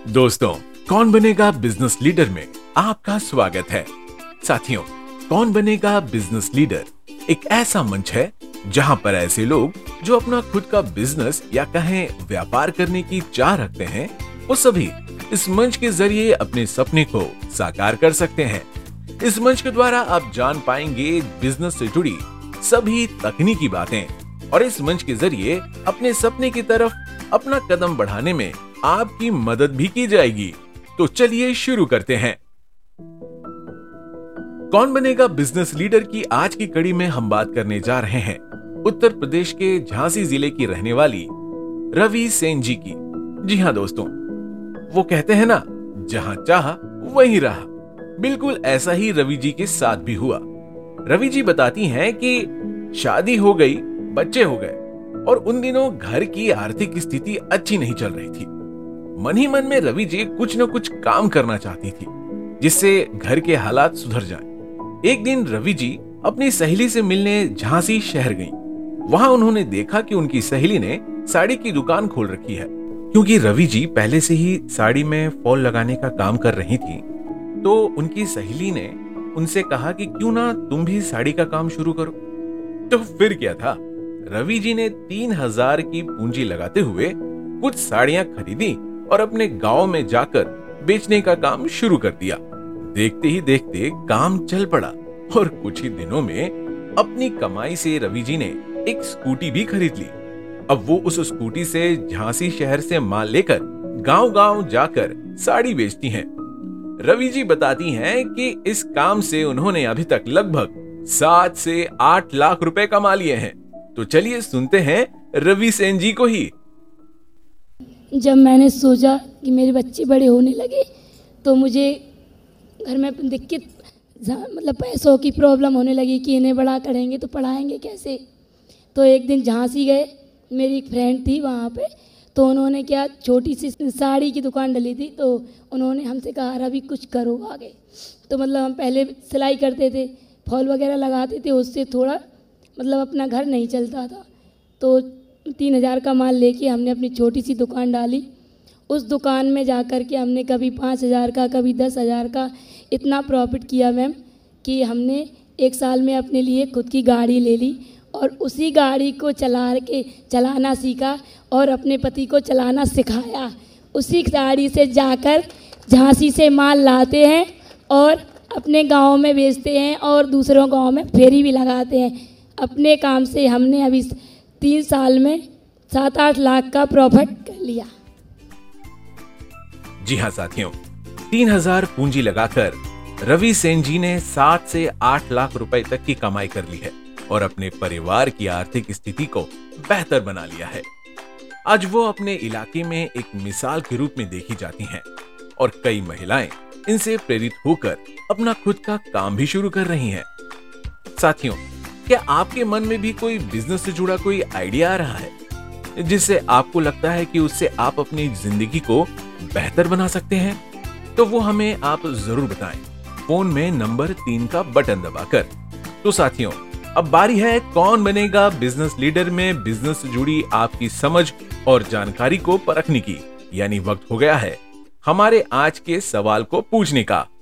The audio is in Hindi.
दोस्तों, कौन बनेगा बिजनेस लीडर में आपका स्वागत है। साथियों, कौन बनेगा बिजनेस लीडर एक ऐसा मंच है जहां पर ऐसे लोग जो अपना खुद का बिजनेस या कहें व्यापार करने की चाह रखते हैं, वो सभी इस मंच के जरिए अपने सपने को साकार कर सकते हैं। इस मंच के द्वारा आप जान पाएंगे बिजनेस से जुड़ी सभी तकनीकी बातें और इस मंच के जरिए अपने सपने की तरफ अपना कदम बढ़ाने में आपकी मदद भी की जाएगी। तो चलिए शुरू करते हैं। कौन बनेगा बिजनेस लीडर की आज की कड़ी में हम बात करने जा रहे हैं उत्तर प्रदेश के झांसी जिले की रहने वाली रवि सेन जी की। जी हां दोस्तों, वो कहते हैं ना, जहां चाह वहीं रहा। बिल्कुल ऐसा ही रवि जी के साथ भी हुआ। रवि जी बताती हैं कि शादी हो गई, बच्चे हो गए और उन दिनों घर की आर्थिक स्थिति अच्छी नहीं चल रही थी। मन ही मन में रवि जी कुछ न कुछ काम करना चाहती थी जिससे घर के हालात सुधर जाएं। एक दिन रवि जी अपनी सहेली से मिलने झांसी शहर गईं। वहां उन्होंने देखा कि उनकी सहेली ने साड़ी की दुकान खोल रखी है। क्योंकि रवि जी पहले से ही साड़ी में फॉल लगाने का काम कर रही थी, तो उनकी सहेली ने उनसे कहा कि क्यों ना तुम भी साड़ी का काम शुरू करो। तो फिर क्या था, रवि जी ने 3,000 की पूंजी लगाते हुए कुछ साड़ियां खरीदी और अपने गांव में जाकर बेचने का काम शुरू कर दिया। देखते ही देखते काम चल पड़ा और कुछ ही दिनों में अपनी कमाई से रवि जी ने एक स्कूटी भी खरीद ली। अब वो उस स्कूटी से झांसी शहर से माल लेकर गांव-गांव जाकर साड़ी बेचती हैं। रवि जी बताती हैं कि इस काम से उन्होंने अभी तक लगभग 7 से 8 लाख रुपए कमा लिए हैं। तो चलिए सुनते हैं रवि सेन जी को ही। जब मैंने सोचा कि मेरे बच्चे बड़े होने लगे तो मुझे घर में दिक्कत, मतलब पैसों की प्रॉब्लम होने लगी कि इन्हें बड़ा करेंगे तो पढ़ाएंगे कैसे। तो एक दिन झांसी गए, मेरी एक फ्रेंड थी वहाँ पे, तो उन्होंने क्या छोटी सी साड़ी की दुकान डाली थी। तो उन्होंने हमसे कहा रवि कुछ करो आगे। तो मतलब हम पहले सिलाई करते थे, फॉल वगैरह लगाते थे, उससे थोड़ा मतलब अपना घर नहीं चलता था। तो 3,000 का माल लेके हमने अपनी छोटी सी दुकान डाली। उस दुकान में जाकर के हमने कभी 5,000 का, कभी 10,000 का इतना प्रॉफिट किया मैम कि हमने एक साल में अपने लिए खुद की गाड़ी ले ली और उसी गाड़ी को चलाना सीखा और अपने पति को चलाना सिखाया। उसी गाड़ी से जाकर झांसी से माल लाते हैं और अपने गांव में बेचते हैं और दूसरों गांव में फेरी भी लगाते हैं। अपने काम से हमने अभी 3 साल में 7-8 लाख का प्रॉफिट कर लिया। जी हाँ साथियों, 3,000 पूंजी लगाकर रवि सेन जी ने 7 से 8 लाख रुपए तक की कमाई कर ली है और अपने परिवार की आर्थिक स्थिति को बेहतर बना लिया है। आज वो अपने इलाके में एक मिसाल के रूप में देखी जाती हैं और कई महिलाएं इनसे प्रेरित होकर अपना खुद का काम भी शुरू कर रही हैं। साथियों, क्या आपके मन में भी कोई बिजनेस से जुड़ा कोई आइडिया आ रहा है जिससे आपको लगता है कि उससे आप अपनी जिंदगी को बेहतर बना सकते हैं? तो वो हमें आप जरूर बताएं, फोन में नंबर 3 का बटन दबाकर। तो साथियों, अब बारी है कौन बनेगा बिजनेस लीडर में बिजनेस से जुड़ी आपकी समझ और जानकारी को परखने की। यानी वक्त हो गया है हमारे आज के सवाल को पूछने का।